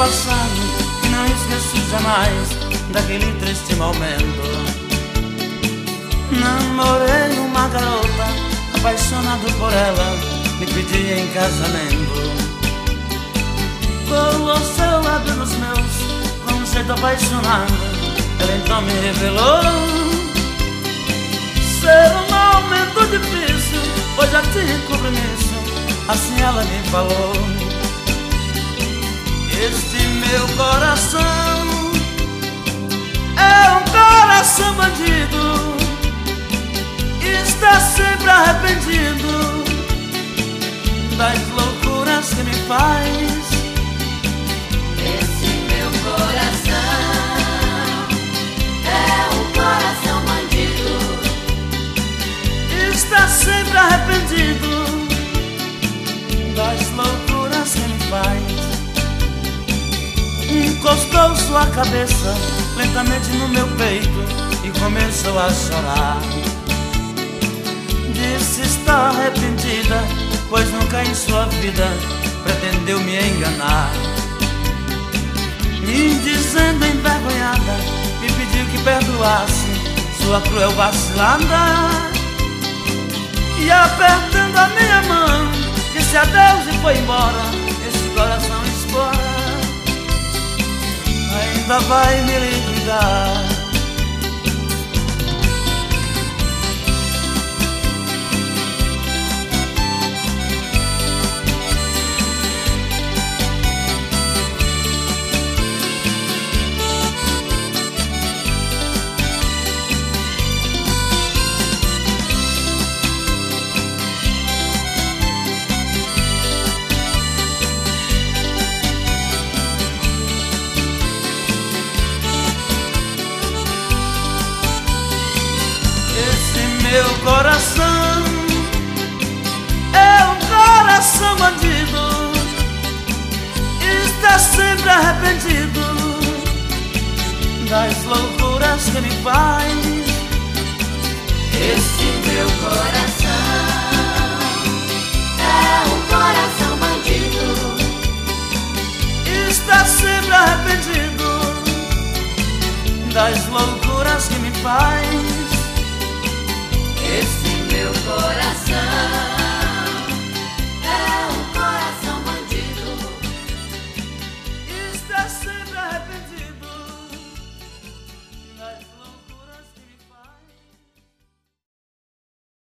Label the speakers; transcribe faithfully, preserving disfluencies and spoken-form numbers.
Speaker 1: passado que não esqueço jamais daquele triste momento. Namorei uma garota, apaixonado por ela, me pedia em casamento. Colou seu lábio nos meus, com um jeito apaixonado, ela então me revelou ser um momento difícil, pois já tinha compromisso, assim ela me falou. Este meu coração é um coração bandido, está sempre arrependido das loucuras que me faz.
Speaker 2: Esse meu coração é um coração bandido,
Speaker 1: está sempre arrependido das loucuras que me faz. Encostou sua cabeça lentamente no meu peito e começou a chorar. Disse estar arrependida, pois nunca em sua vida pretendeu me enganar. Me dizendo envergonhada, me pediu que perdoasse sua cruel vacilada. E apertando a minha mão, disse adeus e foi embora. Esse coração explora, ainda vai me liquidar. Meu coração é um coração bandido, está sempre arrependido das loucuras que me faz.
Speaker 2: esse meu coração é um coração bandido,
Speaker 1: está sempre arrependido das loucuras que me faz.
Speaker 2: esse meu coração